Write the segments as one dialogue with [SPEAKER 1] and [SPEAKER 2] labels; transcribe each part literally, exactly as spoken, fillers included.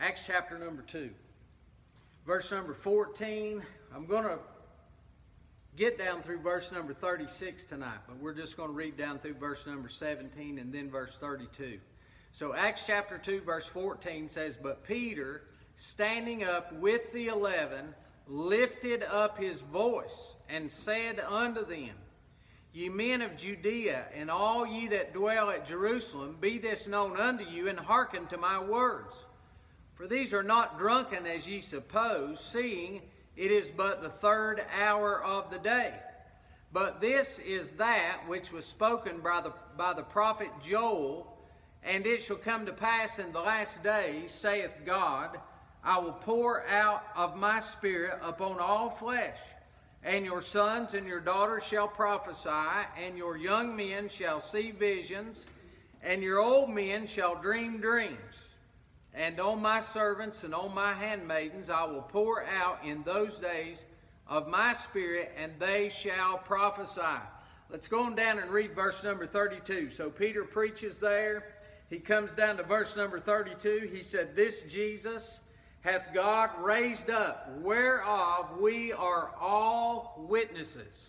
[SPEAKER 1] Acts chapter number two. Verse number fourteen. I'm going to get down through verse number thirty-six tonight, but we're just going to read down through verse number seventeen and then verse thirty-two. So Acts chapter two verse fourteen says, "But Peter, standing up with the eleven, lifted up his voice and said unto them, Ye men of Judea, and all ye that dwell at Jerusalem, be this known unto you, and hearken to my words. For these are not drunken as ye suppose, seeing it is but the third hour of the day. But this is that which was spoken by the, by the prophet Joel, and it shall come to pass in the last days, saith God, I will pour out of my Spirit upon all flesh, and your sons and your daughters shall prophesy, and your young men shall see visions, and your old men shall dream dreams. And on my servants and on my handmaidens I will pour out in those days of my Spirit, and they shall prophesy." Let's go on down and read verse number thirty-two. So Peter preaches there. He comes down to verse number thirty-two. He said, "This Jesus hath God raised up, whereof we are all witnesses."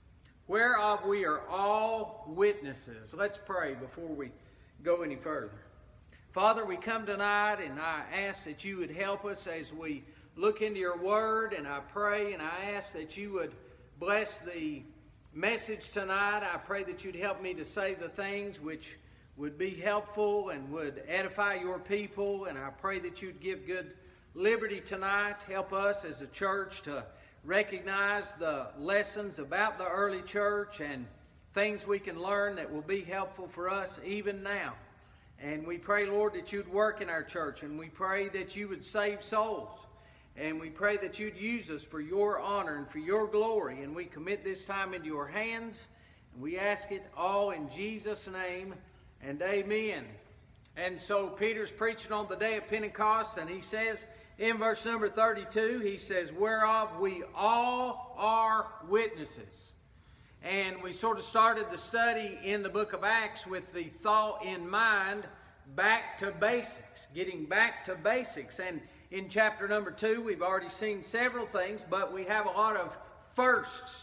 [SPEAKER 1] Whereof we are all witnesses. Let's pray before we go any further. Father, we come tonight, and I ask that you would help us as we look into your word, and I pray and I ask that you would bless the message tonight. I pray that you'd help me to say the things which would be helpful and would edify your people, and I pray that you'd give good liberty tonight. Help us as a church to recognize the lessons about the early church and things we can learn that will be helpful for us even now. And we pray, Lord, that you'd work in our church, and we pray that you would save souls. And we pray that you'd use us for your honor and for your glory. And we commit this time into your hands, and we ask it all in Jesus' name, and amen. And so Peter's preaching on the day of Pentecost, and he says in verse number thirty-two, he says, "Whereof we all are witnesses." And we sort of started the study in the book of Acts with the thought in mind, back to basics, getting back to basics. And in chapter number two, we've already seen several things, but we have a lot of firsts.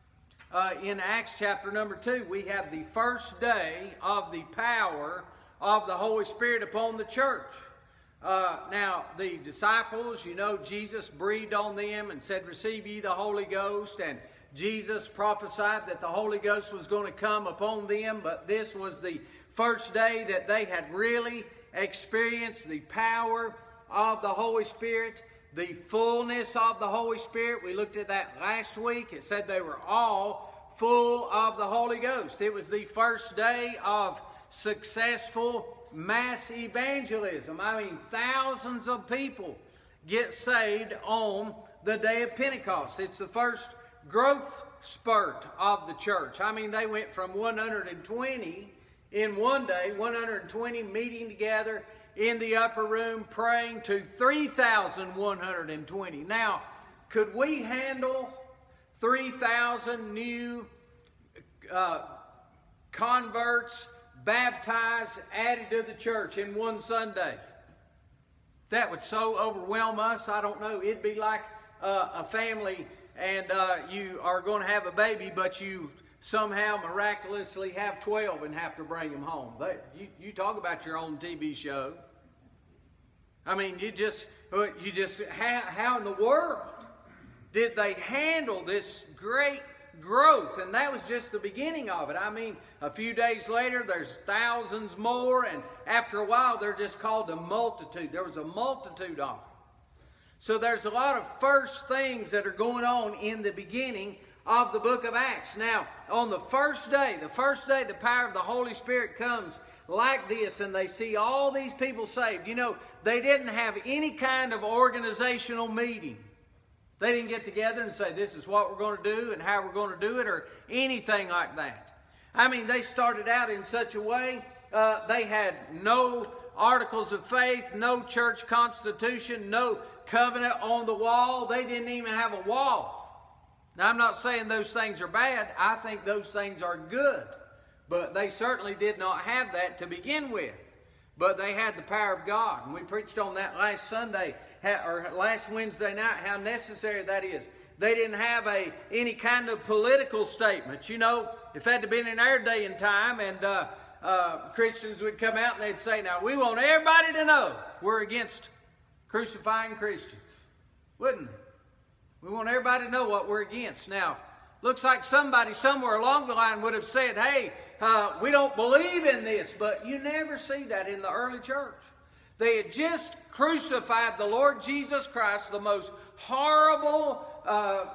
[SPEAKER 1] Uh, in Acts chapter number two, we have the first day of the power of the Holy Spirit upon the church. Uh, now, the disciples, you know, Jesus breathed on them and said, "Receive ye the Holy Ghost," and Jesus prophesied that the Holy Ghost was going to come upon them, but this was the first day that they had really experienced the power of the Holy Spirit, the fullness of the Holy Spirit. We looked at that last week. It said they were all full of the Holy Ghost. It was the first day of successful mass evangelism. I mean, thousands of people get saved on the day of Pentecost. It's the first growth spurt of the church. I mean, they went from one hundred twenty in one day, one hundred twenty meeting together in the upper room praying, to three thousand one hundred twenty. Now, could we handle three thousand new uh, converts, baptized, added to the church in one Sunday? That would so overwhelm us. I don't know. It'd be like uh, a family, and uh, you are going to have a baby, but you somehow miraculously have twelve and have to bring them home. They, you, you talk about your own T V show. I mean, you just, you just, how, how in the world did they handle this great growth? And that was just the beginning of it. I mean, a few days later, there's thousands more, and after a while, they're just called a multitude. There was a multitude of them. So there's a lot of first things that are going on in the beginning of the book of Acts. Now, on the first day, the first day the power of the Holy Spirit comes like this, and they see all these people saved. You know, they didn't have any kind of organizational meeting. They didn't get together and say, this is what we're going to do and how we're going to do it, or anything like that. I mean, they started out in such a way, uh, they had no articles of faith, no church constitution, no covenant on the wall. They didn't even have a wall. Now, I'm not saying those things are bad. I think those things are good. But they certainly did not have that to begin with. but they had the power of God. And we preached on that last Sunday, or last Wednesday night, how necessary that is. They didn't have a any kind of political statement. You know, if it had been in our day and time, and uh, uh, Christians would come out and they'd say, now, we want everybody to know we're against crucifying Christians. Wouldn't it? We want everybody to know what we're against. Now, looks like somebody somewhere along the line would have said, hey, uh, we don't believe in this. But you never see that in the early church. They had just crucified the Lord Jesus Christ, the most horrible uh,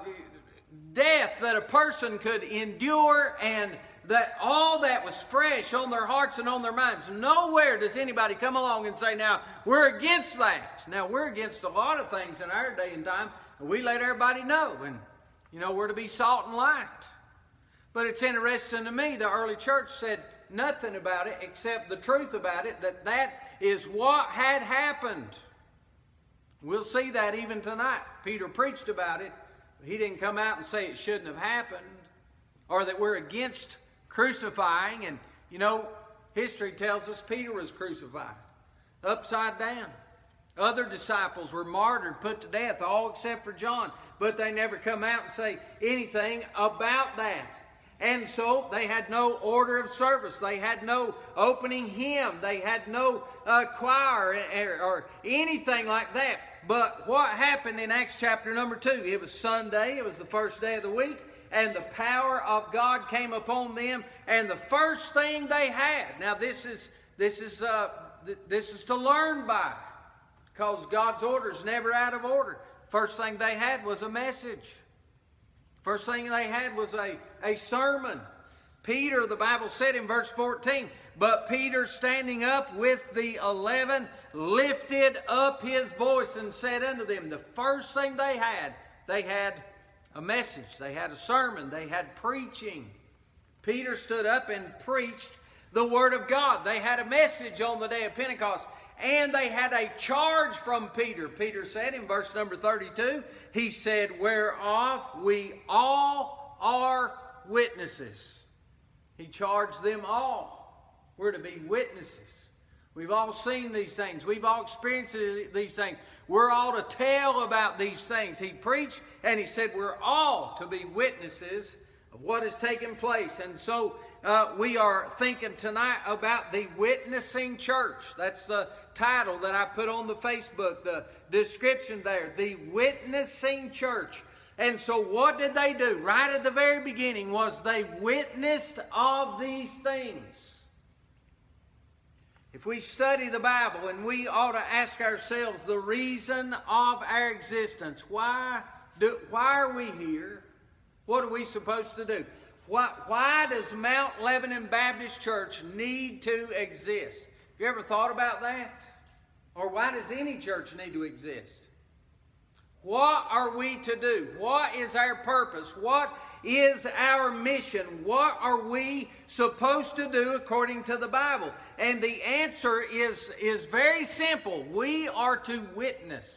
[SPEAKER 1] death that a person could endure, and that all that was fresh on their hearts and on their minds. Nowhere does anybody come along and say, now, we're against that. Now, we're against a lot of things in our day and time, and we let everybody know. And, you know, we're to be salt and light. But it's interesting to me, the early church said nothing about it except the truth about it, that that is what had happened. We'll see that even tonight. Peter preached about it. He didn't come out and say it shouldn't have happened, or that we're against crucifying. And, you know, history tells us Peter was crucified upside down. Other disciples were martyred, put to death, all except for John. But they never come out and say anything about that. And so they had no order of service. They had no opening hymn. They had no uh, choir or, or anything like that. But what happened in Acts chapter number two? It was Sunday. It was the first day of the week. And the power of God came upon them. And the first thing they had. Now this is this is uh, th this is to learn by, because God's order is never out of order. First thing they had was a message. First thing they had was a, a sermon. Peter, the Bible said in verse fourteen, but Peter, standing up with the eleven, lifted up his voice and said unto them, the first thing they had, they had a message. They had a sermon. They had preaching. Peter stood up and preached the Word of God. They had a message on the day of Pentecost. And they had a charge from Peter. Peter said in verse number thirty-two, he said, whereof we all are witnesses. He charged them all. We're to be witnesses. We've all seen these things. We've all experienced these things. We're all to tell about these things. He preached and he said we're all to be witnesses of what has taken place. And so uh, we are thinking tonight about the witnessing church. That's the title that I put on the Facebook, the description there, the witnessing church. And so what did they do? Right at the very beginning was they witnessed of these things. If we study the Bible, and we ought to ask ourselves the reason of our existence. Why do, why are we here? What are we supposed to do? Why, why does Mount Lebanon Baptist Church need to exist? Have you ever thought about that? Or why does any church need to exist? What are we to do? What is our purpose? What is our mission? What are we supposed to do according to the Bible? And the answer is, is very simple. We are to witness.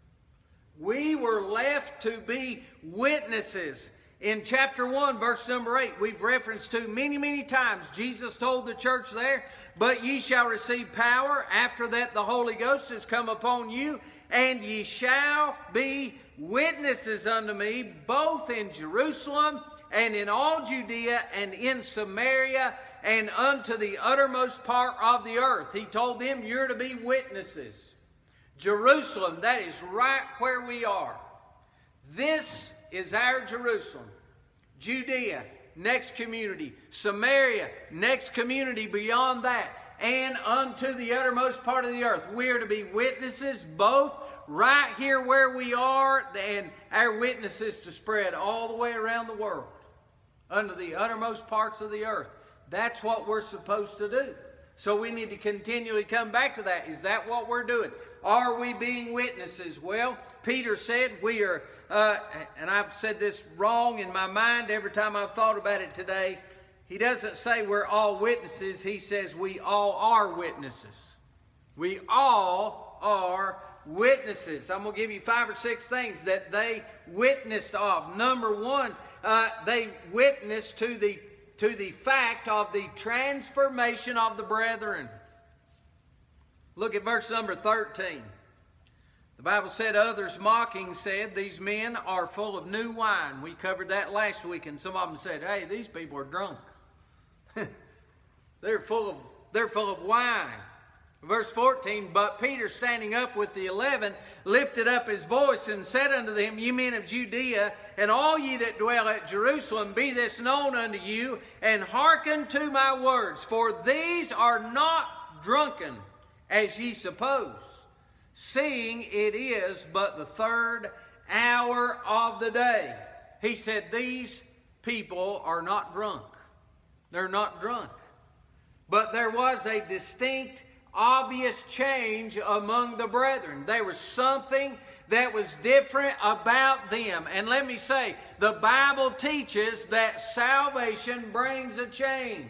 [SPEAKER 1] We were left to be witnesses. In chapter one, verse number eight, we've referenced to many, many times. Jesus told the church there, but ye shall receive power. After that the Holy Ghost is come upon you, and ye shall be witnesses unto me, both in Jerusalem and in all Judea and in Samaria and unto the uttermost part of the earth. He told them, you're to be witnesses. Jerusalem, that is right where we are. This is our Jerusalem. Judea, next community. Samaria, next community beyond that. And unto the uttermost part of the earth. We are to be witnesses both right here where we are, and our witnesses to spread all the way around the world. Unto the uttermost parts of the earth. That's what we're supposed to do. So we need to continually come back to that. Is that what we're doing? Are we being witnesses? Well, Peter said we are, uh, and I've said this wrong in my mind every time I've thought about it today. He doesn't say we're all witnesses. He says we all are witnesses. We all are witnesses. I'm going to give you five or six things that they witnessed of. Number one, uh, they witnessed to the to the fact of the transformation of the brethren. Look at verse number thirteen. The Bible said, others mocking said, these men are full of new wine. We covered that last week, and some of them said, hey, these people are drunk. they're full of they're full of wine. Verse fourteen, but Peter, standing up with the eleven, lifted up his voice and said unto them, ye men of Judea, and all ye that dwell at Jerusalem, be this known unto you, and hearken to my words. For these are not drunken, as ye suppose, seeing it is but the third hour of the day. He said, these people are not drunk. They're not drunk. But there was a distinct, obvious change among the brethren. There was something that was different about them. And let me say, the Bible teaches that salvation brings a change.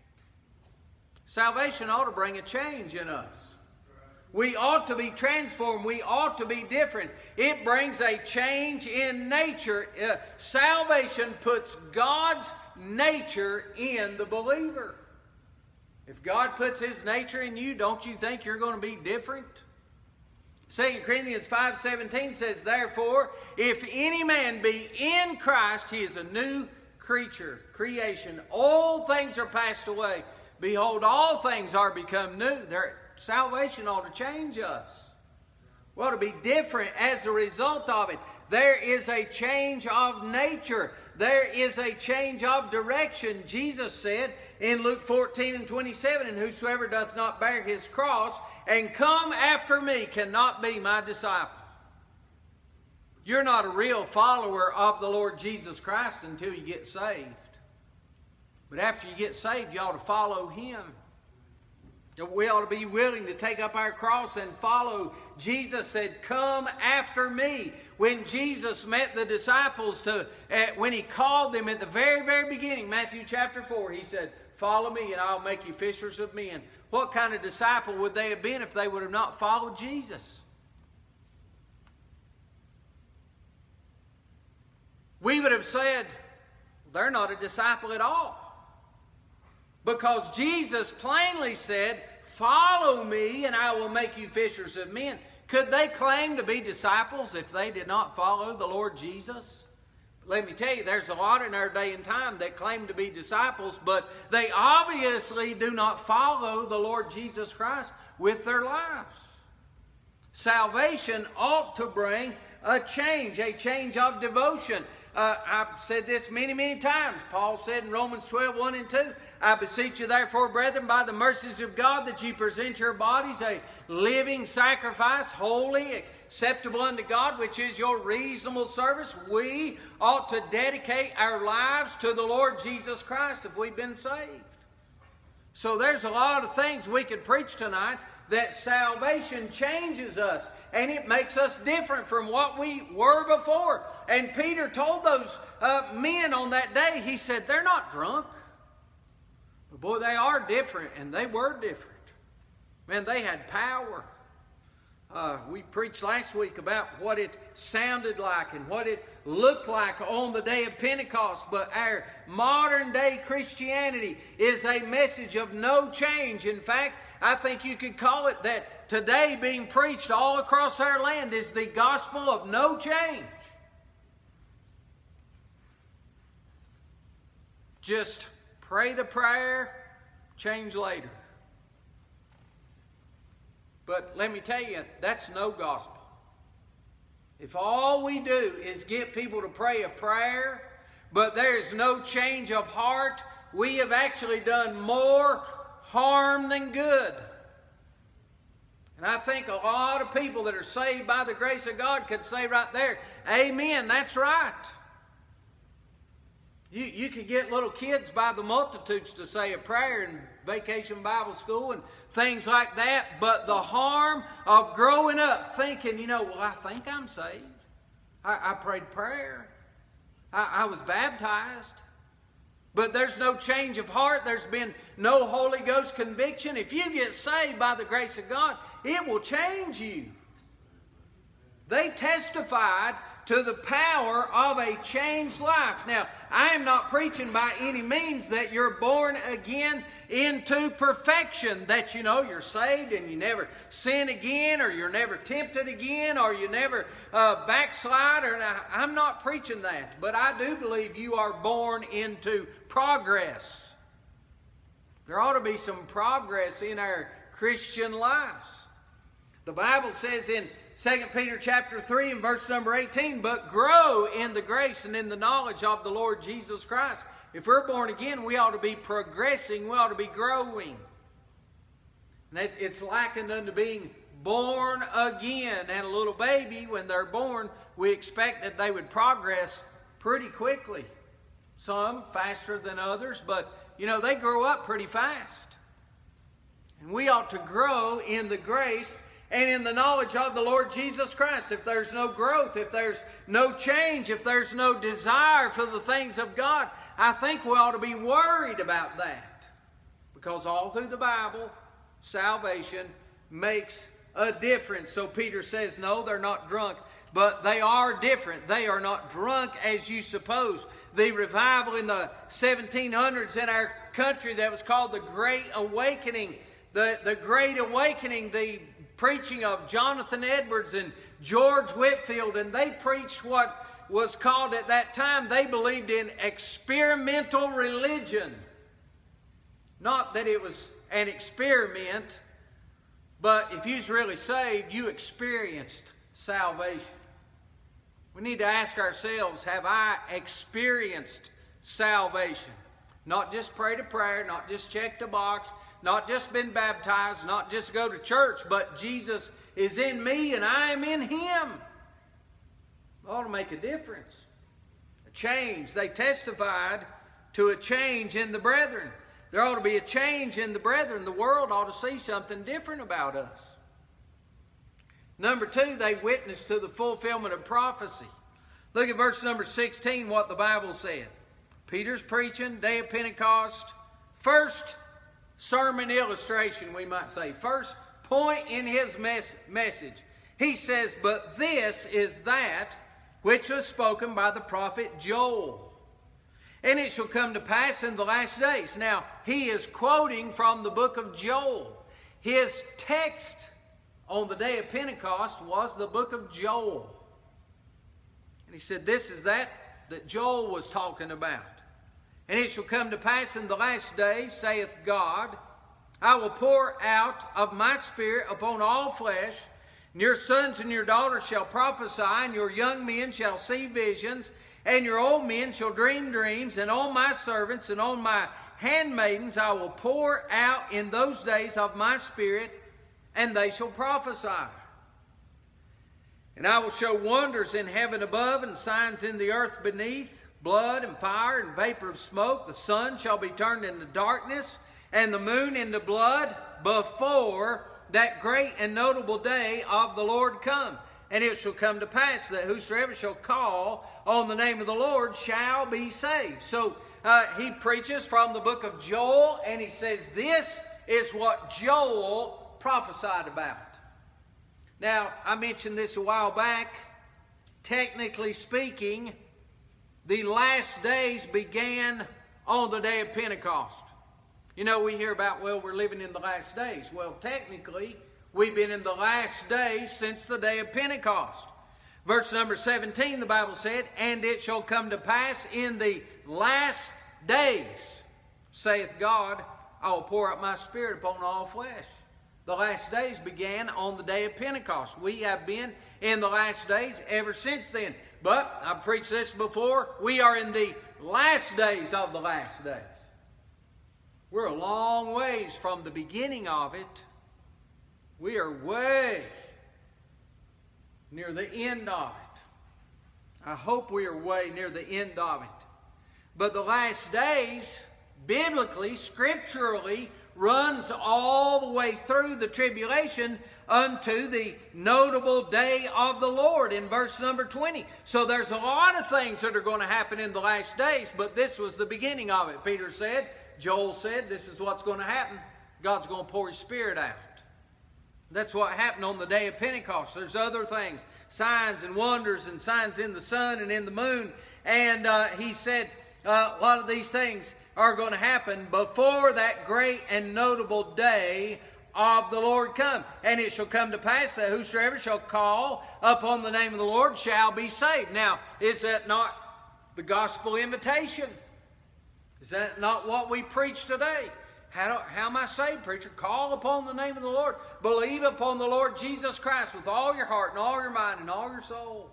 [SPEAKER 1] Salvation ought to bring a change in us. We ought to be transformed. We ought to be different. It brings a change in nature. Uh, salvation puts God's nature in the believer. If God puts His nature in you, don't you think you're going to be different? Second Corinthians five seventeen says, therefore, if any man be in Christ, he is a new creature, creation. All things are passed away. Behold, all things are become new. Their salvation ought to change us. We ought to be different as a result of it. There is a change of nature. There is a change of direction. Jesus said in Luke fourteen and twenty-seven, and whosoever doth not bear his cross and come after me cannot be my disciple. You're not a real follower of the Lord Jesus Christ until you get saved. But after you get saved, you ought to follow Him. We ought to be willing to take up our cross and follow. Jesus said, come after me. When Jesus met the disciples, to, uh, when He called them at the very, very beginning, Matthew chapter four, He said, follow me and I'll make you fishers of men. What kind of disciple would they have been if they would have not followed Jesus? We would have said, they're not a disciple at all. Because Jesus plainly said, follow me and I will make you fishers of men. Could they claim to be disciples if they did not follow the Lord Jesus? Let me tell you, there's a lot in our day and time that claim to be disciples, but they obviously do not follow the Lord Jesus Christ with their lives. Salvation ought to bring a change, a change of devotion. Uh, I've said this many, many times. Paul said in Romans twelve, one and two, I beseech you therefore, brethren, by the mercies of God, that ye present your bodies a living sacrifice, holy, acceptable unto God, which is your reasonable service. We ought to dedicate our lives to the Lord Jesus Christ if we've been saved. So there's a lot of things we could preach tonight, that salvation changes us and it makes us different from what we were before. And Peter told those uh, men on that day, he said, they're not drunk. But boy, they are different, and they were different. Man, they had power. Uh, we preached last week about what it sounded like and what it looked like on the day of Pentecost. But our modern day Christianity is a message of no change. In fact, I think you could call it that today being preached all across our land is the gospel of no change. Just pray the prayer, change later. But let me tell you, that's no gospel. If all we do is get people to pray a prayer, but there is no change of heart, we have actually done more harm than good. And I think a lot of people that are saved by the grace of God could say right there, amen, that's right. You, you could get little kids by the multitudes to say a prayer in Vacation Bible School and things like that. But the harm of growing up thinking, you know, well, I think I'm saved. I, I prayed prayer. I, I was baptized. But there's no change of heart. There's been no Holy Ghost conviction. If you get saved by the grace of God, it will change you. They testified to the power of a changed life. Now, I am not preaching by any means that you're born again into perfection, that you know you're saved and you never sin again, or you're never tempted again, or you never uh, backslide. Or I'm not preaching that, but I do believe you are born into progress. There ought to be some progress in our Christian lives. The Bible says in Second Peter chapter three and verse number eighteen, but grow in the grace and in the knowledge of the Lord Jesus Christ. If we're born again, we ought to be progressing. We ought to be growing. And it's likened unto being born again. And a little baby, when they're born, we expect that they would progress pretty quickly. Some faster than others, but you know, they grow up pretty fast. And we ought to grow in the grace and in the knowledge of the Lord Jesus Christ. If there's no growth, if there's no change, if there's no desire for the things of God, I think we ought to be worried about that. Because all through the Bible, salvation makes a difference. So Peter says, no, they're not drunk, but they are different. They are not drunk as you suppose. The revival in the seventeen hundreds in our country that was called the Great Awakening, the, the Great Awakening, the preaching of Jonathan Edwards and George Whitefield, and they preached what was called at that time, they believed in experimental religion. Not that it was an experiment, but if you was really saved, you experienced salvation. We need to ask ourselves, have I experienced salvation? Not just prayed a prayer, not just checked a box, not just been baptized, not just go to church, but Jesus is in me and I am in Him. It ought to make a difference. A change. They testified to a change in the brethren. There ought to be a change in the brethren. The world ought to see something different about us. Number two, they witnessed to the fulfillment of prophecy. Look at verse number sixteen, what the Bible said. Peter's preaching, day of Pentecost. First sermon illustration, we might say. First point in his mes- message. He says, but this is that which was spoken by the prophet Joel. And it shall come to pass in the last days. Now, he is quoting from the book of Joel. His text on the day of Pentecost was the book of Joel. And he said, this is that that Joel was talking about. And it shall come to pass in the last days, saith God, I will pour out of my Spirit upon all flesh, and your sons and your daughters shall prophesy, and your young men shall see visions, and your old men shall dream dreams, and on my servants and on my handmaidens I will pour out in those days of my Spirit, and they shall prophesy. And I will show wonders in heaven above, and signs in the earth beneath, blood and fire and vapor of smoke. The sun shall be turned into darkness, and the moon into blood, before that great and notable day of the Lord come. And it shall come to pass that whosoever shall call on the name of the Lord shall be saved. So uh, he preaches from the book of Joel, and he says this is what Joel prophesied about. Now, I mentioned this a while back. Technically speaking, the last days began on the day of Pentecost. You know, we hear about, well, we're living in the last days. Well, technically, we've been in the last days since the day of Pentecost. Verse number seventeen, the Bible said, and it shall come to pass in the last days, saith God, I will pour out my Spirit upon all flesh. The last days began on the day of Pentecost. We have been in the last days ever since then. But, I've preached this before, we are in the last days of the last days. We're a long ways from the beginning of it. We are way near the end of it. I hope we are way near the end of it. But the last days, biblically, scripturally, runs all the way through the tribulation unto the notable day of the Lord in verse number twenty. So there's a lot of things that are going to happen in the last days, but this was the beginning of it. Peter said, Joel said, this is what's going to happen. God's going to pour His Spirit out. That's what happened on the day of Pentecost. There's other things, signs and wonders and signs in the sun and in the moon. And uh, he said uh, a lot of these things are going to happen before that great and notable day of the Lord come. And it shall come to pass that whosoever shall call upon the name of the Lord shall be saved. Now, is that not the gospel invitation? Is that not what we preach today? How, do, how am I saved, preacher? Call upon the name of the Lord. Believe upon the Lord Jesus Christ with all your heart and all your mind and all your soul.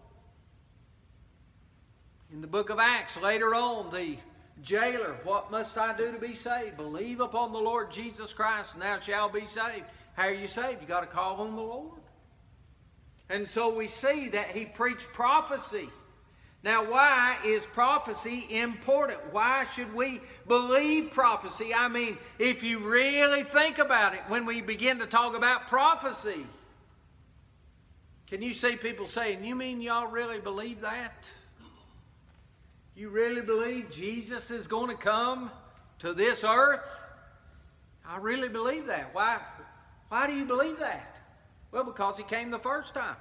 [SPEAKER 1] In the book of Acts, later on, the jailer, what must I do to be saved? Believe upon the Lord Jesus Christ and thou shalt be saved. How are you saved? You got to call on the Lord. And so we see that he preached prophecy. Now, why is prophecy important? Why should we believe prophecy? I mean, if you really think about it, when we begin to talk about prophecy, can you see people saying, you mean y'all really believe that? You really believe Jesus is going to come to this earth? I really believe that. Why, why do you believe that? Well, because he came the first time.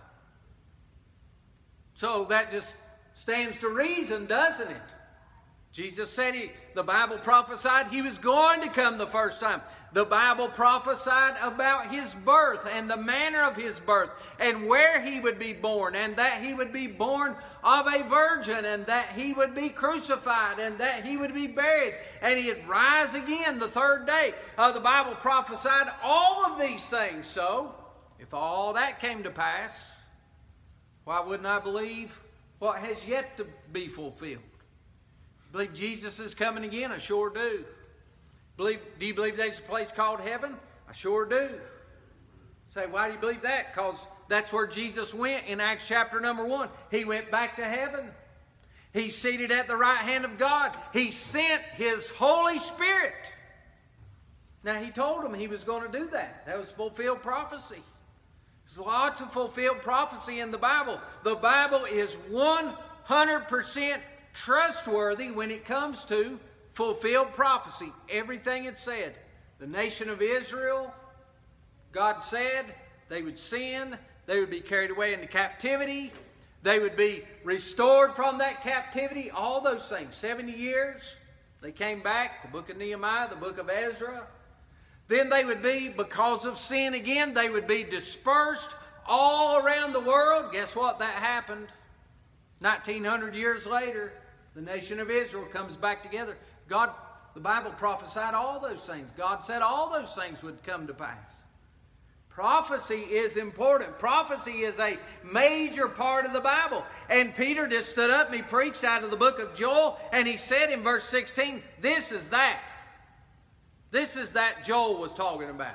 [SPEAKER 1] So that just stands to reason, doesn't it? Jesus said, he, the Bible prophesied he was going to come the first time. The Bible prophesied about his birth and the manner of his birth and where he would be born, and that he would be born of a virgin, and that he would be crucified, and that he would be buried, and he'd rise again the third day. Uh, the Bible prophesied all of these things. So, if all that came to pass, why wouldn't I believe what has yet to be fulfilled? Believe Jesus is coming again? I sure do. Believe, do you believe there's a place called heaven? I sure do. Say, why do you believe that? Because that's where Jesus went in Acts chapter number one. He went back to heaven. He's seated at the right hand of God. He sent his Holy Spirit. Now, he told them he was going to do that. That was fulfilled prophecy. There's lots of fulfilled prophecy in the Bible. The Bible is one hundred percent trustworthy when it comes to fulfilled prophecy. Everything it said. The nation of Israel, God said they would sin. They would be carried away into captivity. They would be restored from that captivity. All those things. seventy years. They came back. The book of Nehemiah, the book of Ezra. Then they would be, because of sin again, they would be dispersed all around the world. Guess what? That happened. nineteen hundred years later, the nation of Israel comes back together. God, the Bible prophesied all those things. God said all those things would come to pass. Prophecy is important. Prophecy is a major part of the Bible. And Peter just stood up and he preached out of the book of Joel, and he said in verse sixteen, this is that. This is that Joel was talking about.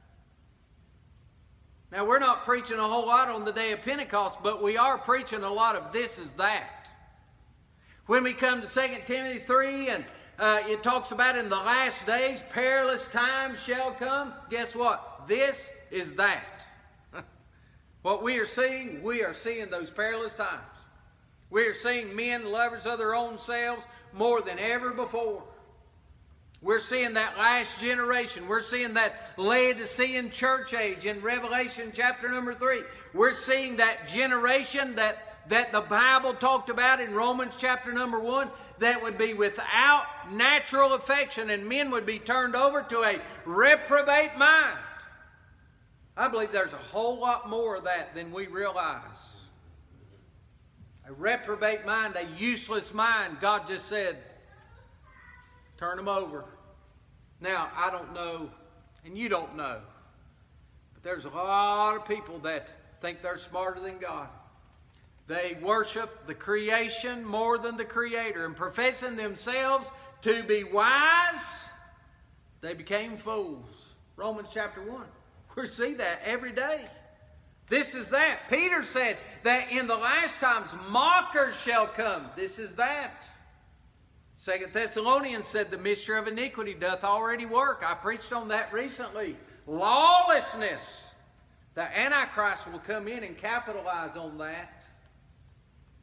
[SPEAKER 1] Now, we're not preaching a whole lot on the day of Pentecost, but we are preaching a lot of this is that. When we come to Second Timothy three, and uh, it talks about in the last days, perilous times shall come. Guess what? This is that. What we are seeing, we are seeing those perilous times. We are seeing men lovers of their own selves more than ever before. We're seeing that last generation. We're seeing that Laodicean church age in Revelation chapter number three. We're seeing that generation that, that the Bible talked about in Romans chapter number one, that would be without natural affection, and men would be turned over to a reprobate mind. I believe there's a whole lot more of that than we realize. A reprobate mind, a useless mind. God just said, turn them over. Now, I don't know, and you don't know, but there's a lot of people that think they're smarter than God. They worship the creation more than the Creator, and professing themselves to be wise, they became fools. Romans chapter one. We see that every day. This is that. Peter said that in the last times mockers shall come. This is that. Second Thessalonians said the mystery of iniquity doth already work. I preached on that recently. Lawlessness. The Antichrist will come in and capitalize on that.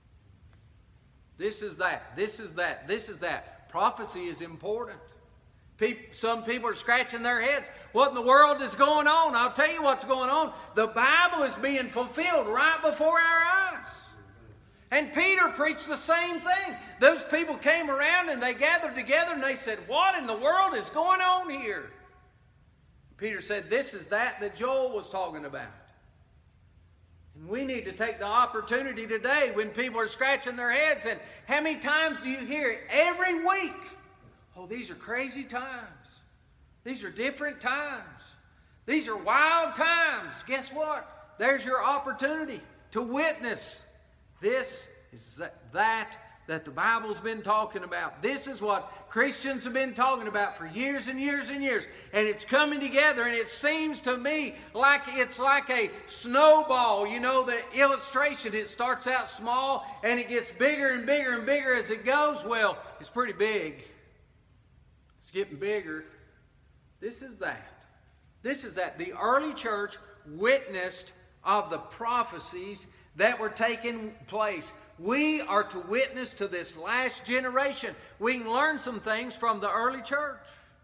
[SPEAKER 1] This is that. This is that. This is that. Prophecy is important. Some people are scratching their heads. What in the world is going on? I'll tell you what's going on. The Bible is being fulfilled right before our eyes. And Peter preached the same thing. Those people came around and they gathered together and they said, what in the world is going on here? Peter said, this is that that Joel was talking about. And we need to take the opportunity today when people are scratching their heads. And how many times do you hear it? Every week. Oh, these are crazy times. These are different times. These are wild times. Guess what? There's your opportunity to witness. This is that that the Bible's been talking about. This is what Christians have been talking about for years and years and years. And it's coming together, and it seems to me like it's like a snowball. You know, the illustration, it starts out small and it gets bigger and bigger and bigger as it goes. Well, it's pretty big. It's getting bigger. This is that. This is that. The early church witnessed of the prophecies that were taking place. We are to witness to this last generation. We can learn some things from the early church.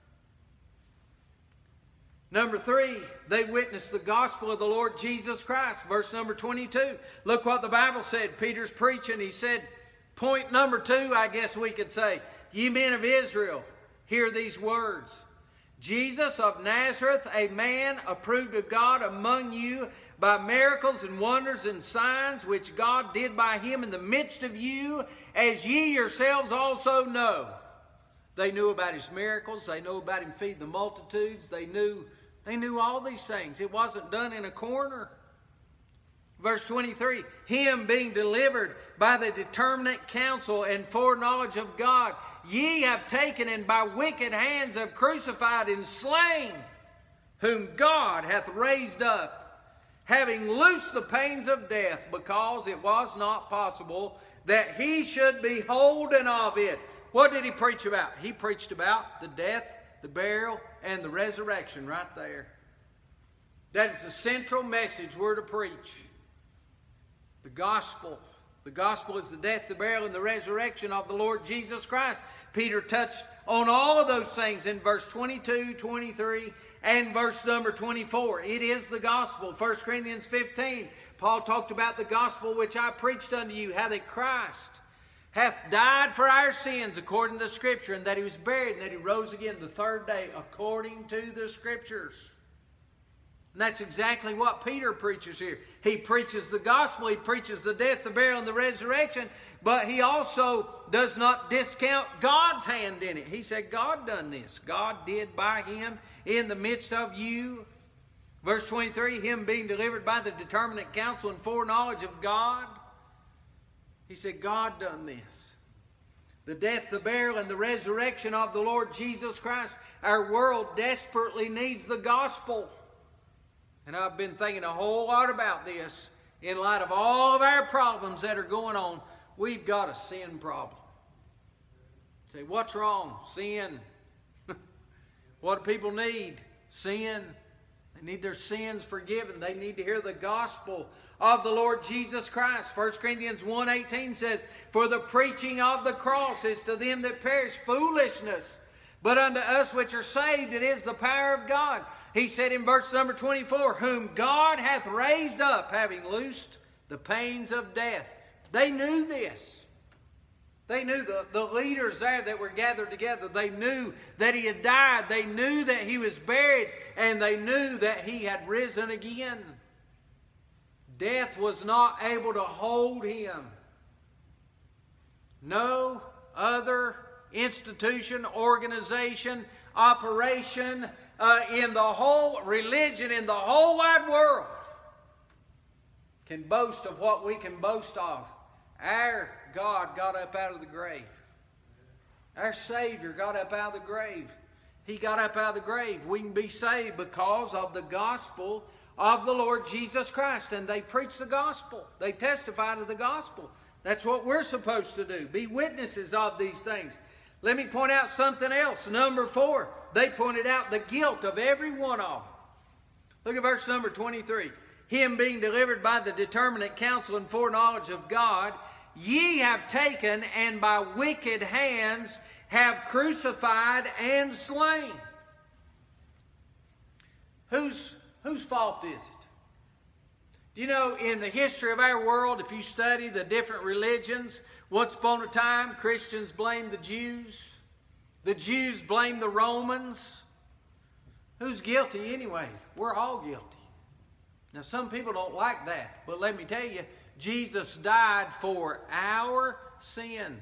[SPEAKER 1] Number three, they witnessed the gospel of the Lord Jesus Christ. Verse number twenty-two. Look what the Bible said. Peter's preaching. He said, point number two, I guess we could say, ye men of Israel, hear these words. Jesus of Nazareth, a man approved of God among you by miracles and wonders and signs which God did by him in the midst of you, as ye yourselves also know. They knew about his miracles. They knew about him feeding the multitudes. They knew, they knew all these things. It wasn't done in a corner. Verse twenty-three, him being delivered by the determinate counsel and foreknowledge of God, ye have taken and by wicked hands have crucified and slain, whom God hath raised up, having loosed the pains of death, because it was not possible that he should be holden of it. What did he preach about? He preached about the death, the burial, and the resurrection right there. That is the central message we're to preach. The gospel. The gospel is the death, the burial, and the resurrection of the Lord Jesus Christ. Peter touched on all of those things in verse twenty-two, twenty-three, and verse number twenty-four. It is the gospel. First Corinthians fifteen, Paul talked about the gospel which I preached unto you, how that Christ hath died for our sins according to the Scripture, and that he was buried, and that he rose again the third day according to the Scriptures. And that's exactly what Peter preaches here. He preaches the gospel. He preaches the death, the burial, and the resurrection. But he also does not discount God's hand in it. He said, God done this. God did by him in the midst of you. Verse twenty-three, him being delivered by the determinate counsel and foreknowledge of God. He said, God done this. The death, the burial, and the resurrection of the Lord Jesus Christ. Our world desperately needs the gospel. And I've been thinking a whole lot about this in light of all of our problems that are going on. We've got a sin problem. Say, what's wrong? Sin. What do people need? Sin. They need their sins forgiven. They need to hear the gospel of the Lord Jesus Christ. First Corinthians one eighteen says, for the preaching of the cross is to them that perish foolishness, but unto us which are saved it is the power of God. He said in verse number twenty-four, whom God hath raised up, having loosed the pains of death. They knew this. They knew the, the leaders there that were gathered together. They knew that he had died. They knew that he was buried. And they knew that he had risen again. Death was not able to hold him. No other institution, organization, operation, Uh, in the whole religion, in the whole wide world, can boast of what we can boast of. Our God got up out of the grave. Our Savior got up out of the grave. He got up out of the grave. We can be saved because of the gospel of the Lord Jesus Christ. And they preach the gospel. They testify to the gospel. That's what we're supposed to do. Be witnesses of these things. Let me point out something else. Number four, they pointed out the guilt of every one of them. Look at verse number twenty-three. Him being delivered by the determinate counsel and foreknowledge of God, ye have taken and by wicked hands have crucified and slain. Whose, whose fault is it? Do you know, in the history of our world, if you study the different religions, once upon a time, Christians blamed the Jews. The Jews blamed the Romans. Who's guilty anyway? We're all guilty. Now, some people don't like that, but let me tell you, Jesus died for our sins.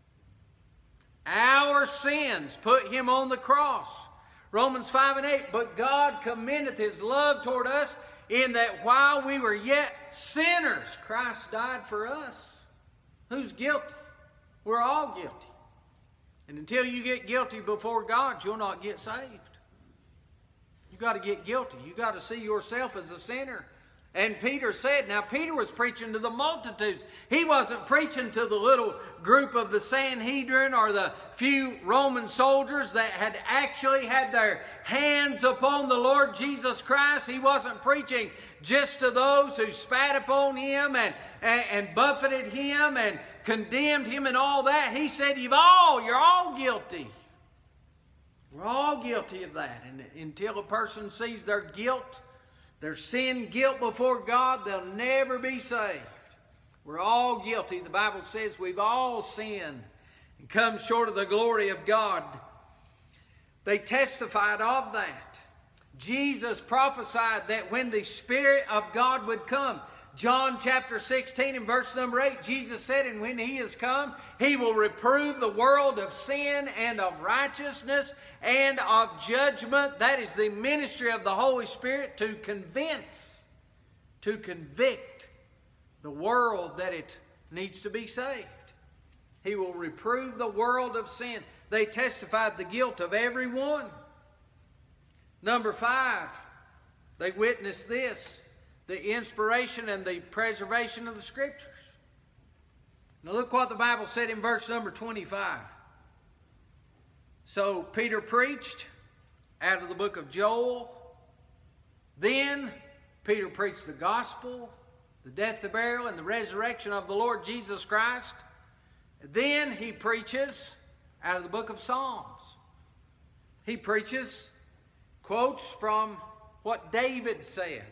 [SPEAKER 1] Our sins put him on the cross. Romans five and eight, but God commendeth his love toward us in that while we were yet sinners, Christ died for us. Who's guilty? We're all guilty. And until you get guilty before God, you'll not get saved. You've got to get guilty. You've got to see yourself as a sinner. And Peter said, now Peter was preaching to the multitudes. He wasn't preaching to the little group of the Sanhedrin or the few Roman soldiers that had actually had their hands upon the Lord Jesus Christ. He wasn't preaching just to those who spat upon him and, and, and buffeted him and condemned him and all that. He said, you've all, you're all guilty. We're all guilty of that. And until a person sees their guilt, their sin guilt before God, they'll never be saved. We're all guilty. The Bible says we've all sinned and come short of the glory of God. They testified of that. Jesus prophesied that when the Spirit of God would come, John chapter sixteen and verse number eight, Jesus said, and when he is come, he will reprove the world of sin and of righteousness and of judgment. That is the ministry of the Holy Spirit, to convince, to convict the world that it needs to be saved. He will reprove the world of sin. They testified the guilt of everyone. Number five, they witnessed this: the inspiration and the preservation of the Scriptures. Now look what the Bible said in verse number twenty-five. So Peter preached out of the book of Joel. Then Peter preached the gospel, the death, the burial, and the resurrection of the Lord Jesus Christ. Then he preaches out of the book of Psalms. He preaches quotes from what David said.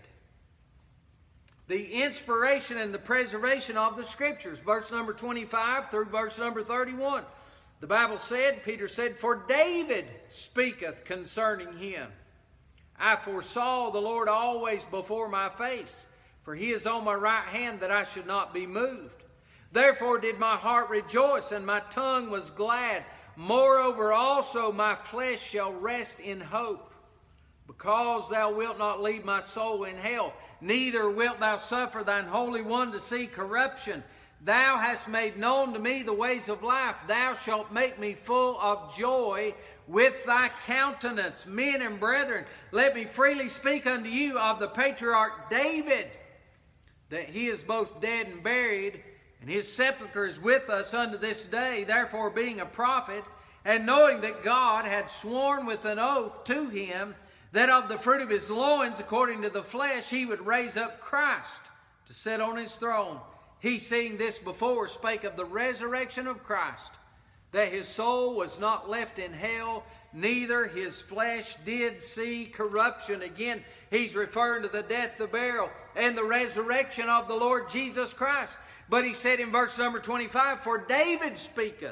[SPEAKER 1] The inspiration and the preservation of the Scriptures. Verse number twenty-five through verse number thirty-one. The Bible said, Peter said, for David speaketh concerning him. I foresaw the Lord always before my face, for he is on my right hand, that I should not be moved. Therefore did my heart rejoice, and my tongue was glad. Moreover also my flesh shall rest in hope, because thou wilt not leave my soul in hell, neither wilt thou suffer thine Holy One to see corruption. Thou hast made known to me the ways of life. Thou shalt make me full of joy with thy countenance. Men and brethren, let me freely speak unto you of the patriarch David, that he is both dead and buried, and his sepulchre is with us unto this day. Therefore, being a prophet, and knowing that God had sworn with an oath to him, that of the fruit of his loins, according to the flesh, he would raise up Christ to sit on his throne. He, seeing this before, spake of the resurrection of Christ, that his soul was not left in hell, neither his flesh did see corruption. Again, he's referring to the death, the burial, and the resurrection of the Lord Jesus Christ. But he said in verse number twenty-five, for David speaketh.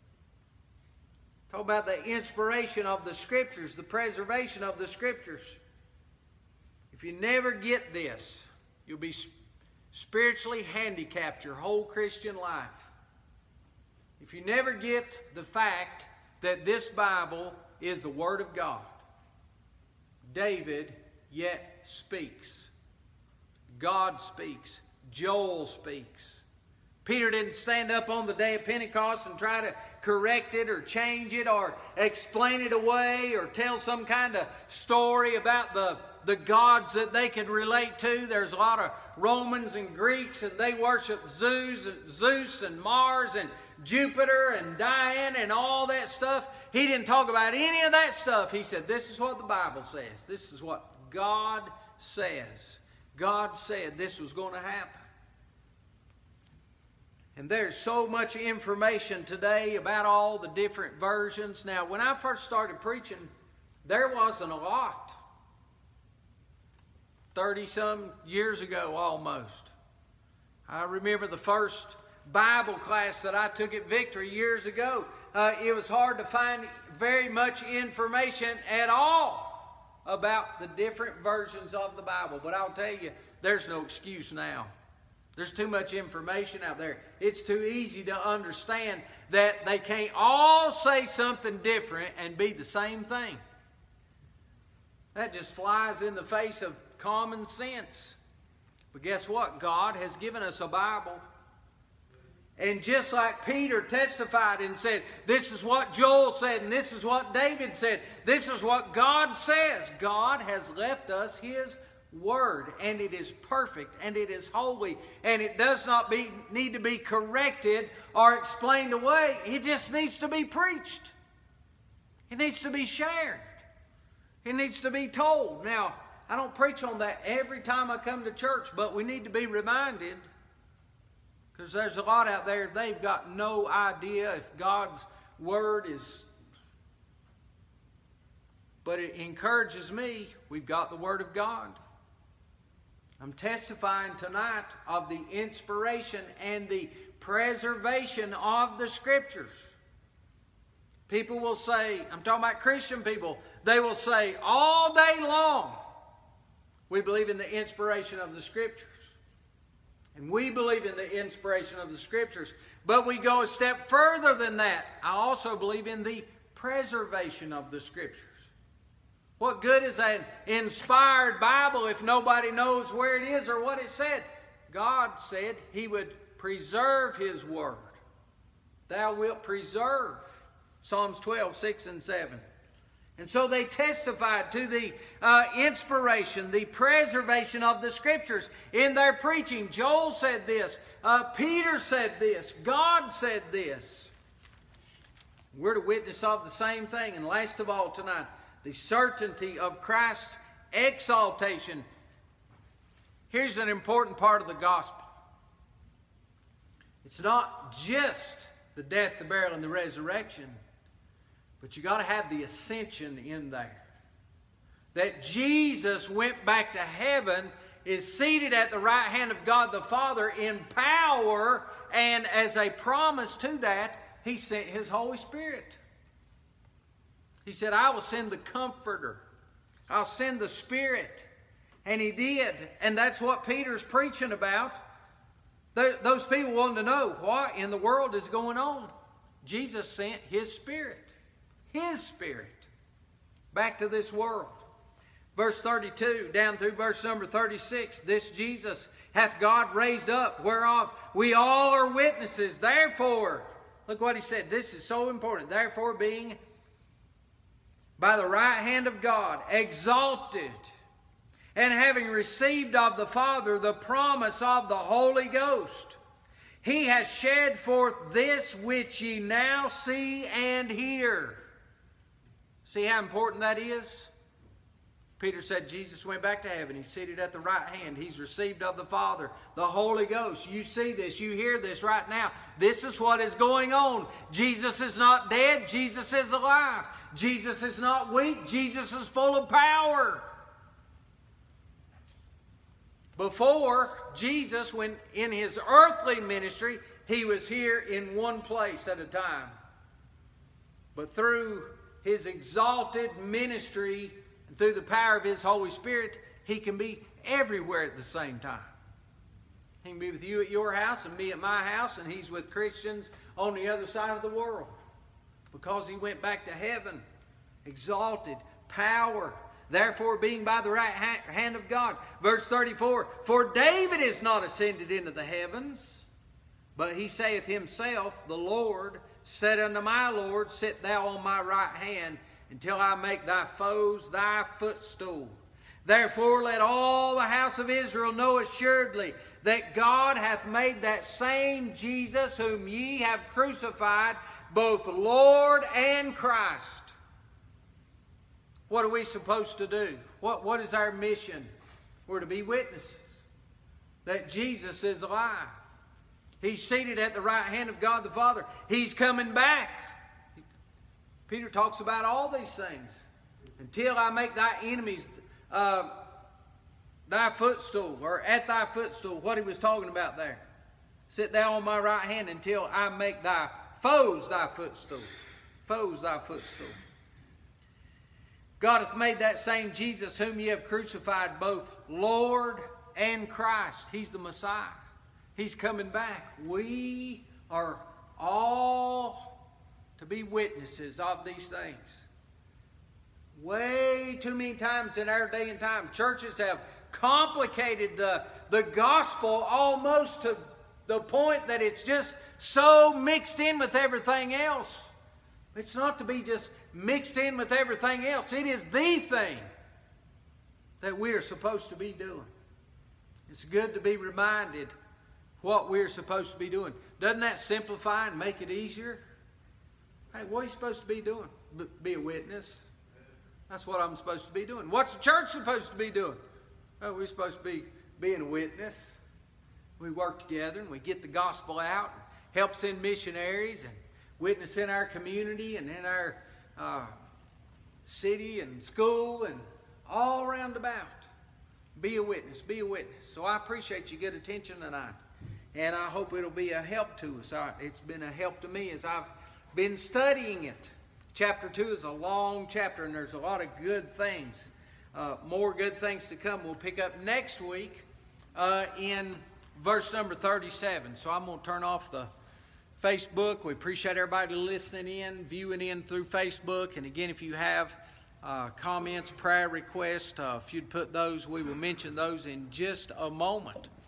[SPEAKER 1] Talk about the inspiration of the Scriptures, the preservation of the Scriptures. If you never get this, you'll be spiritually handicapped your whole Christian life. If you never get the fact that this Bible is the Word of God, David yet speaks. God speaks. Joel speaks. Peter didn't stand up on the day of Pentecost and try to correct it or change it or explain it away or tell some kind of story about the, the gods that they could relate to. There's a lot of Romans and Greeks, and they worship Zeus, Zeus and Mars and Jupiter and Diana and all that stuff. He didn't talk about any of that stuff. He said, this is what the Bible says. This is what God says. God said this was going to happen. And there's so much information today about all the different versions. Now, when I first started preaching, there wasn't a lot. thirty-some years ago almost. I remember the first Bible class that I took at Victory years ago. Uh, it was hard to find very much information at all about the different versions of the Bible. But I'll tell you, there's no excuse now. There's too much information out there. It's too easy to understand that they can't all say something different and be the same thing. That just flies in the face of common sense. But guess what? God has given us a Bible. And just like Peter testified and said, this is what Joel said and this is what David said. This is what God says. God has left us His Word, and it is perfect, and it is holy, and it does not be, need to be corrected or explained away. It just needs to be preached. It needs to be shared. It needs to be told. Now, I don't preach on that every time I come to church, but we need to be reminded, because there's a lot out there, they've got no idea if God's Word is... But it encourages me, we've got the Word of God. I'm testifying tonight of the inspiration and the preservation of the Scriptures. People will say, I'm talking about Christian people, they will say all day long, we believe in the inspiration of the Scriptures. And we believe in the inspiration of the Scriptures. But we go a step further than that. I also believe in the preservation of the Scriptures. What good is an inspired Bible if nobody knows where it is or what it said? God said He would preserve His Word. Thou wilt preserve. Psalms twelve, six and seven. And so they testified to the uh, inspiration, the preservation of the Scriptures in their preaching. Joel said this. Uh, Peter said this. God said this. We're to witness of the same thing. And last of all tonight, the certainty of Christ's exaltation. Here's an important part of the gospel. It's not just the death, the burial, and the resurrection, but you got to have the ascension in there. That Jesus went back to heaven, is seated at the right hand of God the Father in power, and as a promise to that, He sent His Holy Spirit. He said, I will send the Comforter. I'll send the Spirit. And He did. And that's what Peter's preaching about. Those people wanted to know what in the world is going on. Jesus sent His Spirit. His Spirit. Back to this world. Verse thirty-two down through verse number thirty-six. This Jesus hath God raised up, whereof we all are witnesses. Therefore, look what He said. This is so important. Therefore, being by the right hand of God, exalted, and having received of the Father the promise of the Holy Ghost, He has shed forth this which ye now see and hear. See how important that is? Peter said Jesus went back to heaven. He's seated at the right hand. He's received of the Father the Holy Ghost. You see this. You hear this right now. This is what is going on. Jesus is not dead. Jesus is alive. Jesus is not weak. Jesus is full of power. Before Jesus, when in His earthly ministry, He was here in one place at a time. But through His exalted ministry, and through the power of His Holy Spirit, He can be everywhere at the same time. He can be with you at your house and me at my house, and He's with Christians on the other side of the world. Because He went back to heaven, exalted, power, therefore being by the right hand of God. Verse thirty-four, for David is not ascended into the heavens, but he saith himself, the Lord said unto my Lord, sit thou on my right hand, until I make thy foes thy footstool. Therefore let all the house of Israel know assuredly that God hath made that same Jesus whom ye have crucified both Lord and Christ. What are we supposed to do? What, what is our mission? We're to be witnesses that Jesus is alive. He's seated at the right hand of God the Father. He's coming back. Peter talks about all these things. Until I make thy enemies uh, thy footstool, or at thy footstool, what he was talking about there. Sit thou on my right hand until I make thy foes thy footstool. Foes thy footstool. God hath made that same Jesus whom ye have crucified both Lord and Christ. He's the Messiah. He's coming back. We are all to be witnesses of these things. Way too many times in our day and time, churches have complicated the, the gospel almost to the point that it's just so mixed in with everything else. It's not to be just mixed in with everything else. It is the thing that we are supposed to be doing. It's good to be reminded what we're supposed to be doing. Doesn't that simplify and make it easier? Hey, what are you supposed to be doing? B- be a witness. That's what I'm supposed to be doing. What's the church supposed to be doing? Oh, we're supposed to be being a witness. We work together and we get the gospel out, help send missionaries and witness in our community and in our uh, city and school and all around about. Be a witness, be a witness. So I appreciate your good attention tonight. And I hope it'll be a help to us. It's been a help to me as I've been studying it. Chapter two is a long chapter and there's a lot of good things. Uh, more good things to come. We'll pick up next week uh, in verse number thirty-seven. So I'm going to turn off the Facebook. We appreciate everybody listening in, viewing in through Facebook. And again, if you have uh, comments, prayer requests, uh, if you'd put those, we will mention those in just a moment.